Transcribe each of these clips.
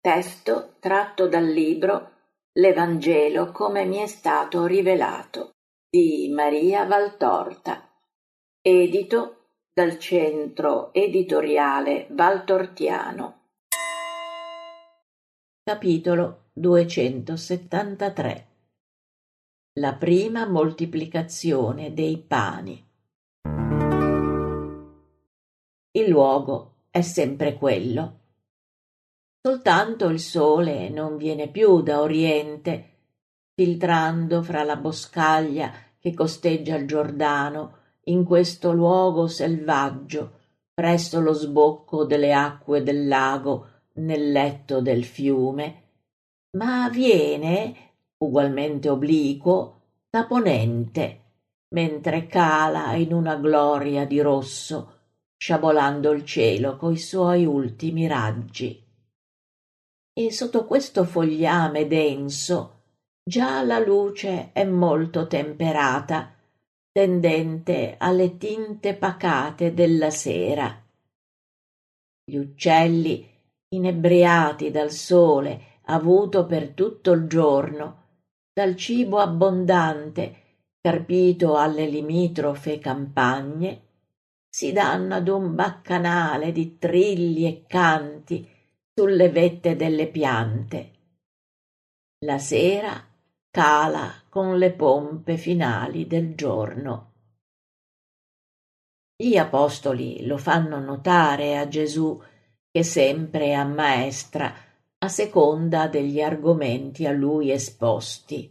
Testo tratto dal libro L'Evangelo come mi è stato rivelato di Maria Valtorta, edito dal Centro Editoriale Valtortiano. Capitolo 273. La prima moltiplicazione dei pani. Il luogo è sempre quello. Soltanto il sole non viene più da oriente, filtrando fra la boscaglia che costeggia il Giordano in questo luogo selvaggio, presso lo sbocco delle acque del lago, nel letto del fiume, ma viene, ugualmente obliquo, da ponente, mentre cala in una gloria di rosso, sciabolando il cielo coi suoi ultimi raggi. E sotto questo fogliame denso già la luce è molto temperata, tendente alle tinte pacate della sera. Gli uccelli, inebriati dal sole avuto per tutto il giorno, dal cibo abbondante carpito alle limitrofe campagne, si danno ad un baccanale di trilli e canti sulle vette delle piante. La sera cala con le pompe finali del giorno. Gli apostoli lo fanno notare a Gesù, che sempre ammaestra a seconda degli argomenti a lui esposti.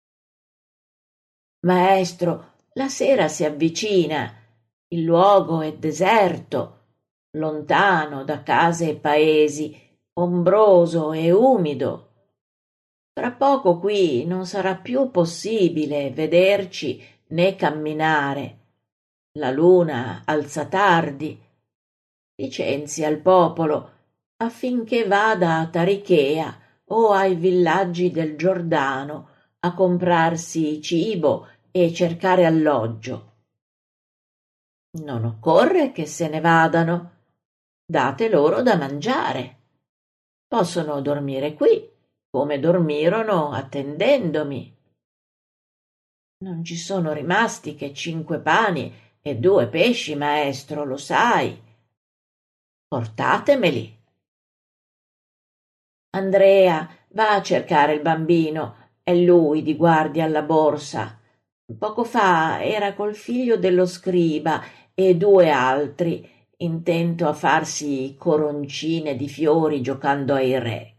Maestro, la sera si avvicina, il luogo è deserto, lontano da case e paesi, ombroso e umido. Tra poco qui non sarà più possibile vederci né camminare. La luna alza tardi. Licenzia il popolo affinché vada a Tarichea o ai villaggi del Giordano a comprarsi cibo e cercare alloggio. Non occorre che se ne vadano. Date loro da mangiare. Possono dormire qui, come dormirono attendendomi. Non ci sono rimasti che 5 pani e 2 pesci, maestro, lo sai. Portatemeli. Andrea, va a cercare il bambino, è lui di guardia alla borsa. Poco fa era col figlio dello scriba e 2 altri, intento a farsi coroncine di fiori giocando ai re.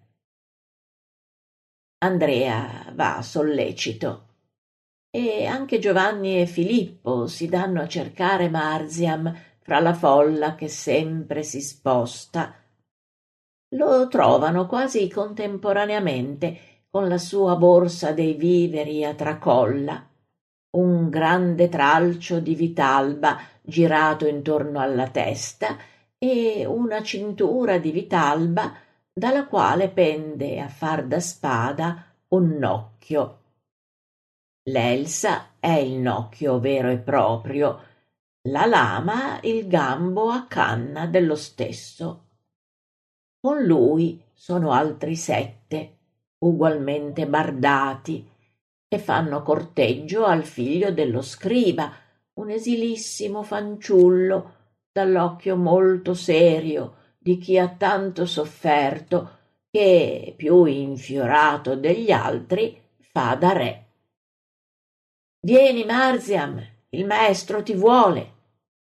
Andrea va sollecito. E anche Giovanni e Filippo si danno a cercare Marziam fra la folla che sempre si sposta. Lo trovano quasi contemporaneamente con la sua borsa dei viveri a tracolla, un grande tralcio di vitalba girato intorno alla testa e una cintura di vitalba dalla quale pende a far da spada un nocchio. L'elsa è il nocchio vero e proprio, la lama il gambo a canna dello stesso. Con lui sono altri 7, ugualmente bardati, e fanno corteggio al figlio dello scriba, un esilissimo fanciullo, dall'occhio molto serio di chi ha tanto sofferto, che, più infiorato degli altri, fa da re. Vieni, Marziam, il maestro ti vuole.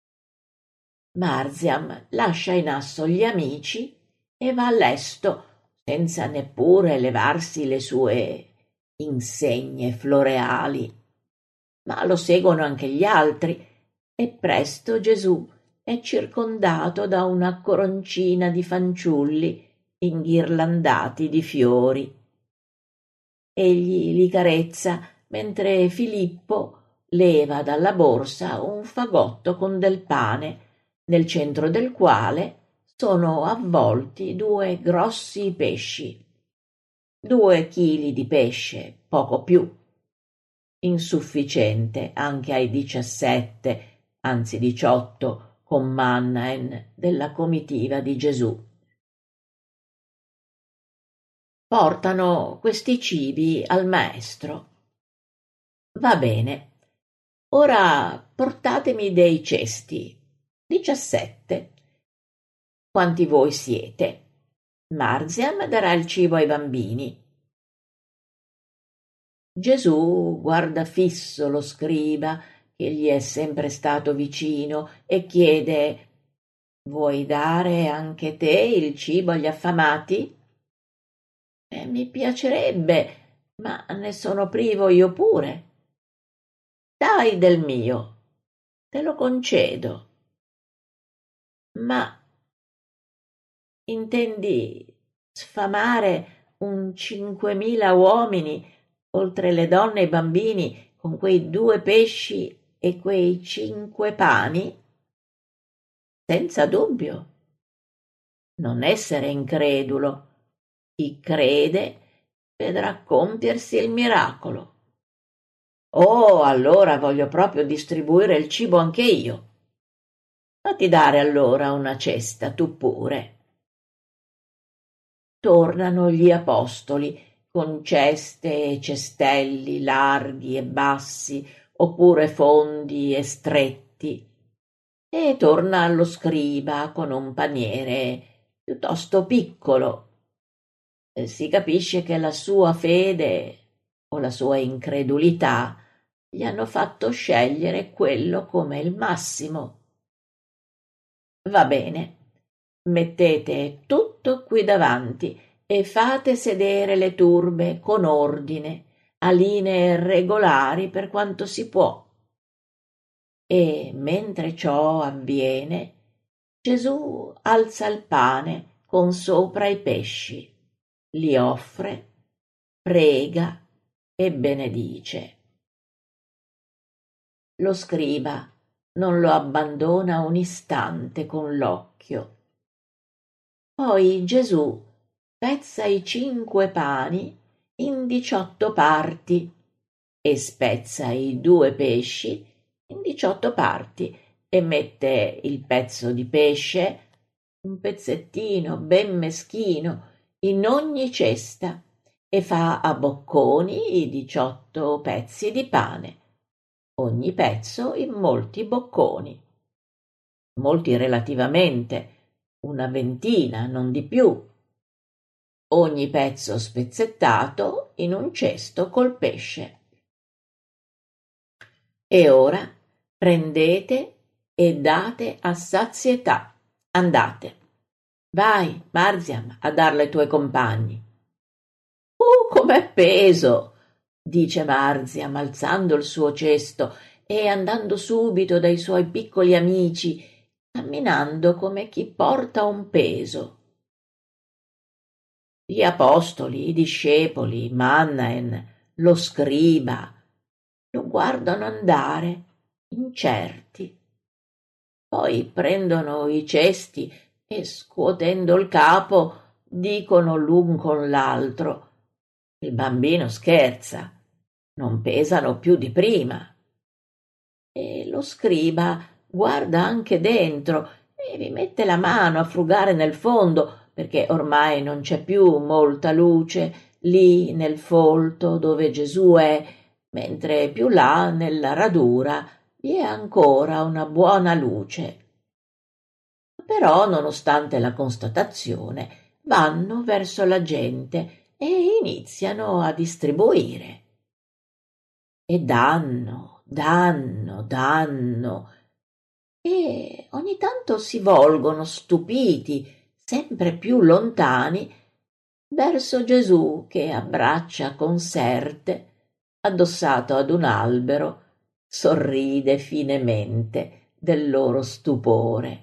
Marziam lascia in asso gli amici e va lesto, senza neppure levarsi le sue insegne floreali. Ma lo seguono anche gli altri, e presto Gesù è circondato da una coroncina di fanciulli inghirlandati di fiori. Egli li carezza mentre Filippo leva dalla borsa un fagotto con del pane, nel centro del quale sono avvolti 2 grossi pesci. 2 chili di pesce, poco più. Insufficiente anche ai 17, anzi 18, commannaen della comitiva di Gesù. portano questi cibi al maestro. Va bene, ora portatemi dei cesti. 17. Quanti voi siete? Marziam darà il cibo ai bambini. Gesù guarda fisso lo scriba, che gli è sempre stato vicino, e chiede: vuoi dare anche te il cibo agli affamati? Mi piacerebbe, ma ne sono privo io pure. Dai del mio, te lo concedo. Ma intendi sfamare un 5.000 uomini, oltre le donne e i bambini, con quei 2 pesci e quei 5 pani? Senza dubbio. Non essere incredulo. Chi crede vedrà compiersi il miracolo. Oh, allora voglio proprio distribuire il cibo anche io. Fatti dare allora una cesta, tu pure. Tornano gli apostoli con ceste e cestelli larghi e bassi, oppure fondi e stretti, e torna lo scriba con un paniere piuttosto piccolo. Si capisce che la sua fede o la sua incredulità gli hanno fatto scegliere quello come il massimo. Va bene, mettete tutto qui davanti e fate sedere le turbe con ordine, a linee regolari per quanto si può. E mentre ciò avviene, Gesù alza il pane con sopra i pesci, li offre, prega e benedice. Lo scriba non lo abbandona un istante con l'occhio. Poi Gesù spezza i 5 pani in 18 parti e spezza i 2 pesci in 18 parti e mette il pezzo di pesce, un pezzettino ben meschino, in ogni cesta e fa a bocconi i 18 pezzi di pane, ogni pezzo in molti bocconi. Molti relativamente, una ventina, non di più. Ogni pezzo spezzettato in un cesto col pesce. E ora prendete e date a sazietà. Andate. Vai, Marziam, a darlo ai tuoi compagni. Com'è peso! Dice Marziam, alzando il suo cesto e andando subito dai suoi piccoli amici, camminando come chi porta un peso. Gli apostoli, i discepoli, Mannaen, lo scriba, lo guardano andare, incerti. Poi prendono i cesti e, scuotendo il capo, dicono l'un con l'altro: il bambino scherza, non pesano più di prima. E lo scriba guarda anche dentro e vi mette la mano a frugare nel fondo, perché ormai non c'è più molta luce lì nel folto dove Gesù è, mentre più là nella radura vi è ancora una buona luce. Però, nonostante la constatazione, vanno verso la gente e iniziano a distribuire. E danno, e ogni tanto si volgono stupiti, sempre più lontani, verso Gesù che abbraccia conserte, addossato ad un albero, sorride finemente del loro stupore.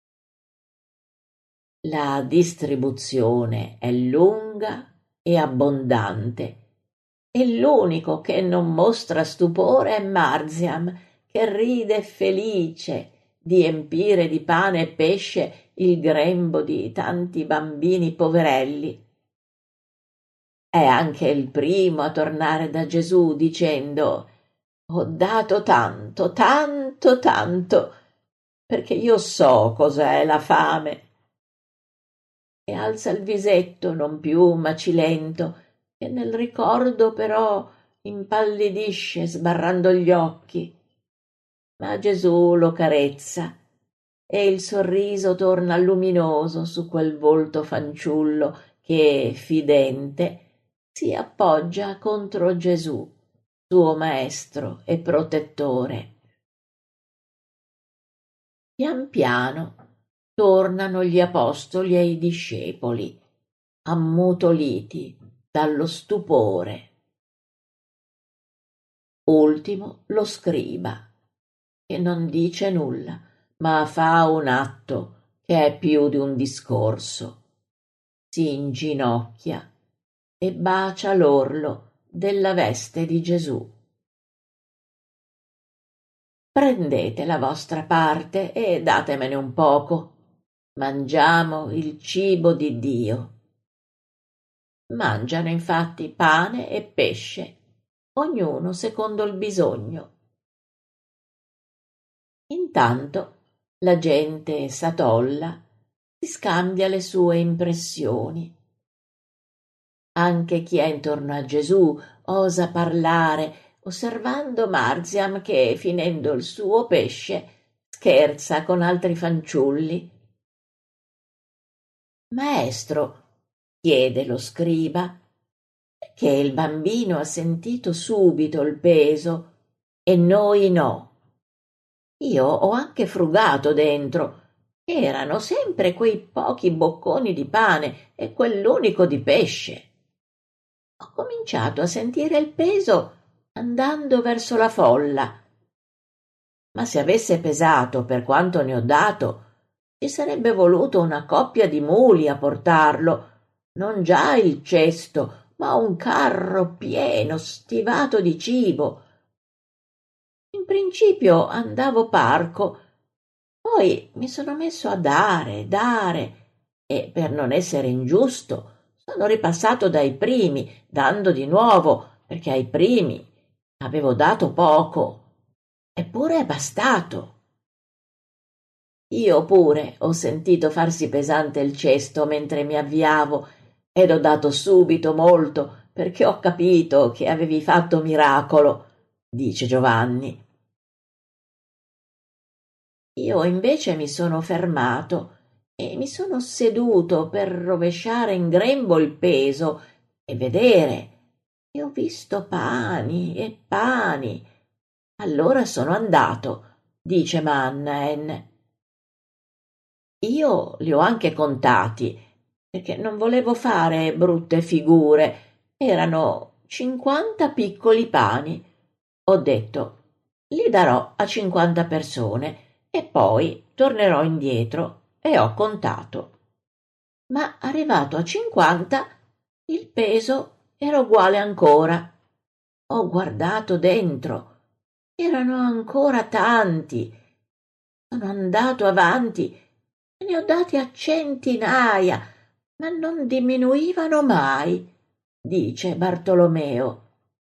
La distribuzione è lunga e abbondante, e l'unico che non mostra stupore è Marziam, che ride felice di empire di pane e pesce il grembo di tanti bambini poverelli. È anche il primo a tornare da Gesù dicendo: ho dato tanto, tanto, tanto, perché io so cos'è la fame. e alza il visetto, non più macilento, che nel ricordo però impallidisce sbarrando gli occhi. Ma Gesù lo carezza e il sorriso torna luminoso su quel volto fanciullo che, fidente, si appoggia contro Gesù, suo maestro e protettore. Pian piano tornano gli apostoli e i discepoli, ammutoliti dallo stupore. Ultimo lo scriba, che non dice nulla, ma fa un atto che è più di un discorso. Si inginocchia e bacia l'orlo della veste di Gesù. Prendete la vostra parte e datemene un poco. Mangiamo il cibo di Dio. Mangiano infatti pane e pesce, ognuno secondo il bisogno. Intanto la gente s'atolla, si scambia le sue impressioni. Anche chi è intorno a Gesù osa parlare, osservando Marziam che, finendo il suo pesce, scherza con altri fanciulli. Maestro, chiede lo scriba, che il bambino ha sentito subito il peso e noi no. Io ho anche frugato dentro. Erano sempre quei pochi bocconi di pane e quell'unico di pesce. Ho cominciato a sentire il peso andando verso la folla. Ma se avesse pesato per quanto ne ho dato, ci sarebbe voluto una coppia di muli a portarlo, non già il cesto, ma un carro pieno, stivato di cibo. In principio andavo parco, poi mi sono messo a dare e, per non essere ingiusto, sono ripassato dai primi, dando di nuovo, perché ai primi avevo dato poco, eppure è bastato. Io pure ho sentito farsi pesante il cesto mentre mi avviavo ed ho dato subito molto perché ho capito che avevi fatto miracolo, dice Giovanni. Io invece mi sono fermato e mi sono seduto per rovesciare in grembo il peso e vedere, e ho visto pani e pani. Allora sono andato, dice Mannaen. Io li ho anche contati, perché non volevo fare brutte figure. Erano 50 piccoli pani. Ho detto, li darò a 50 persone e poi tornerò indietro e ho contato. Ma arrivato a 50, il peso era uguale ancora. Ho guardato dentro. Erano ancora tanti. Sono andato avanti e ne ho dati a centinaia, ma non diminuivano mai, dice Bartolomeo.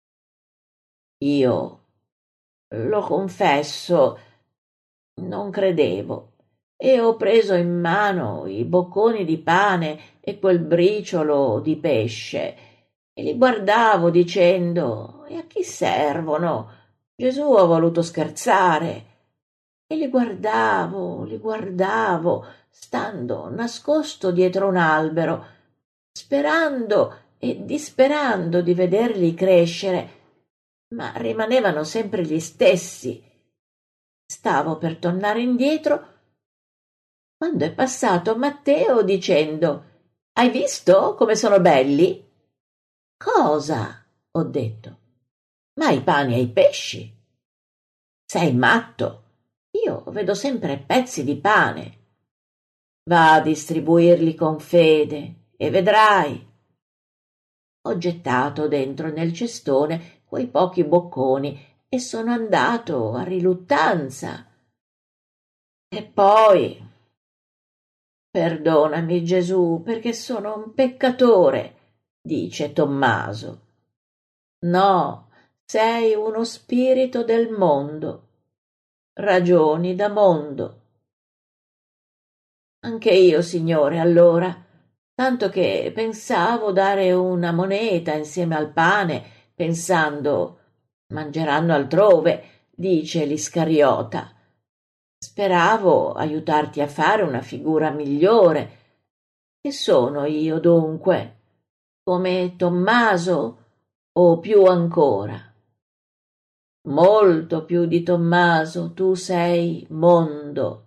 Io, lo confesso, non credevo e ho preso in mano i bocconi di pane e quel briciolo di pesce e li guardavo dicendo: e a chi servono? Gesù ha voluto scherzare. E li guardavo, stando nascosto dietro un albero, sperando e disperando di vederli crescere, ma rimanevano sempre gli stessi. Stavo per tornare indietro quando è passato Matteo dicendo: hai visto come sono belli? Cosa? Ho detto. Ma i pani e i pesci? Sei matto. Io vedo sempre pezzi di pane. Va a distribuirli con fede e vedrai. Ho gettato dentro nel cestone quei pochi bocconi e sono andato a riluttanza. E poi, perdonami Gesù, perché sono un peccatore, dice Tommaso. No, sei uno spirito del mondo, ragioni da mondo. Anche io, Signore, allora, tanto che pensavo dare una moneta insieme al pane, pensando mangeranno altrove, dice l'Iscariota. Speravo aiutarti a fare una figura migliore. Che sono io dunque? Come Tommaso o più ancora? Molto più di Tommaso, tu sei mondo.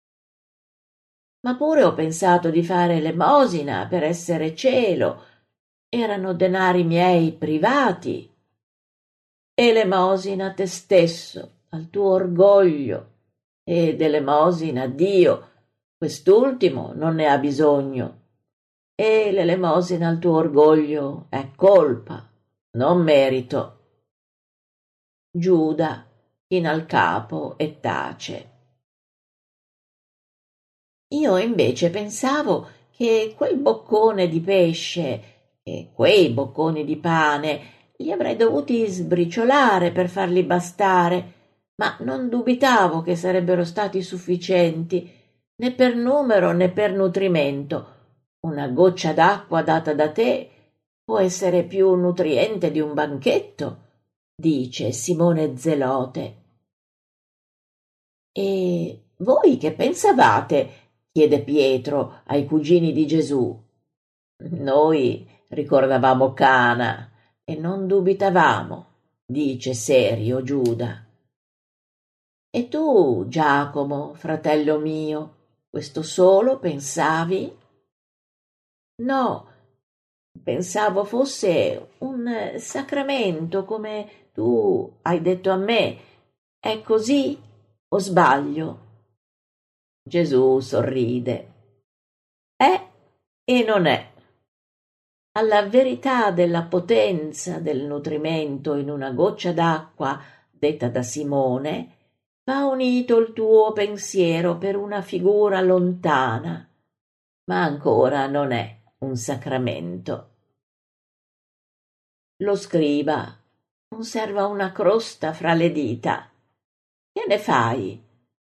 Ma pure ho pensato di fare elemosina per essere cielo. Erano denari miei privati. Elemosina a te stesso, al tuo orgoglio, ed elemosina a Dio. Quest'ultimo non ne ha bisogno. E l'elemosina al tuo orgoglio è colpa, non merito. Giuda china il capo e tace. Io invece pensavo che quel boccone di pesce e quei bocconi di pane li avrei dovuti sbriciolare per farli bastare, ma non dubitavo che sarebbero stati sufficienti, né per numero né per nutrimento. Una goccia d'acqua data da te può essere più nutriente di un banchetto, dice Simone Zelote. E voi che pensavate? Chiede Pietro ai cugini di Gesù. Noi ricordavamo Cana e non dubitavamo, dice serio Giuda. E tu, Giacomo, fratello mio, questo solo pensavi? No, pensavo fosse un sacramento come tu hai detto a me. È così o sbaglio? Gesù sorride. È e non è. Alla verità della potenza del nutrimento in una goccia d'acqua, detta da Simone, va unito il tuo pensiero per una figura lontana, ma ancora non è un sacramento. Lo scriba conserva una crosta fra le dita. Che ne fai?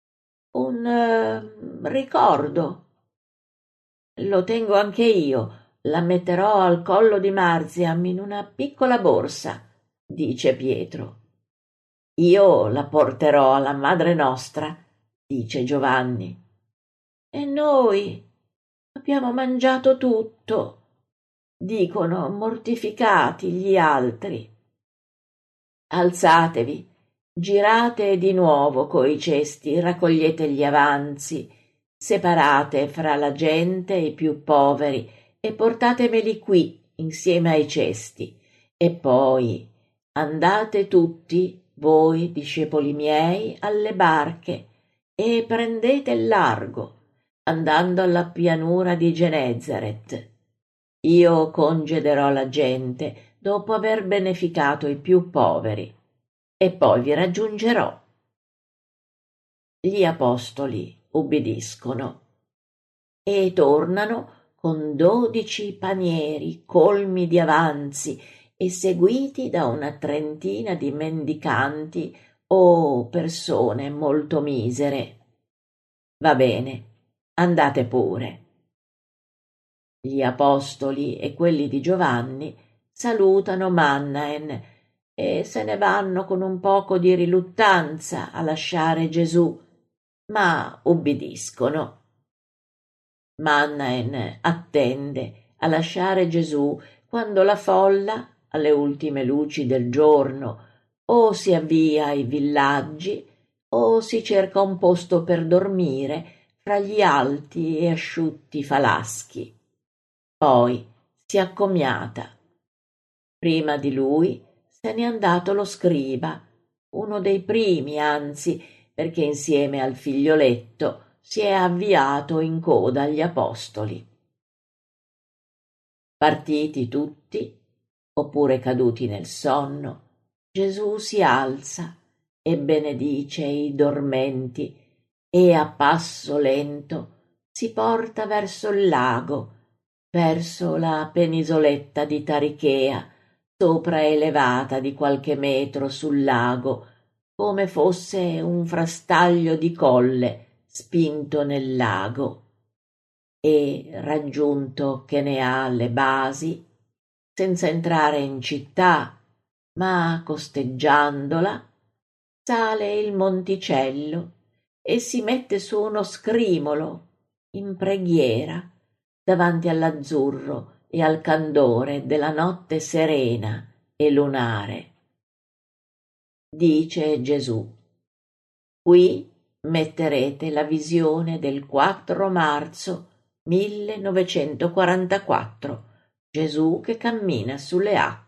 Un ricordo. Lo tengo anche io. La metterò al collo di Marziam in una piccola borsa, dice Pietro. Io la porterò alla Madre Nostra, dice Giovanni. E noi abbiamo mangiato tutto, dicono mortificati gli altri. Alzatevi, girate di nuovo coi cesti, raccogliete gli avanzi, separate fra la gente i più poveri e portatemeli qui insieme ai cesti. E poi andate tutti, voi discepoli miei, alle barche e prendete il largo, andando alla pianura di Genezaret. Io congederò la gente dopo aver beneficato i più poveri e poi vi raggiungerò. Gli apostoli ubbidiscono e tornano con 12 panieri colmi di avanzi e seguiti da una trentina di mendicanti o persone molto misere. Va bene, andate pure. Gli apostoli e quelli di Giovanni salutano Mannaen e se ne vanno con un poco di riluttanza a lasciare Gesù, ma ubbidiscono. Mannaen attende a lasciare Gesù quando la folla, alle ultime luci del giorno, o si avvia ai villaggi o si cerca un posto per dormire fra gli alti e asciutti falaschi. Poi si accomiata. Prima di lui se n'è andato lo scriba, uno dei primi, anzi, perché insieme al figlioletto si è avviato in coda agli apostoli. Partiti tutti, oppure caduti nel sonno, Gesù si alza e benedice i dormenti e a passo lento si porta verso il lago, verso la penisoletta di Tarichea, sopraelevata di qualche metro sul lago, come fosse un frastaglio di colle spinto nel lago. e, raggiunto che ne ha le basi, senza entrare in città, ma costeggiandola, sale il monticello e si mette su uno scrimolo, in preghiera, davanti all'azzurro e al candore della notte serena e lunare. Dice Gesù: qui metterete la visione del 4 marzo 1944, Gesù che cammina sulle acque.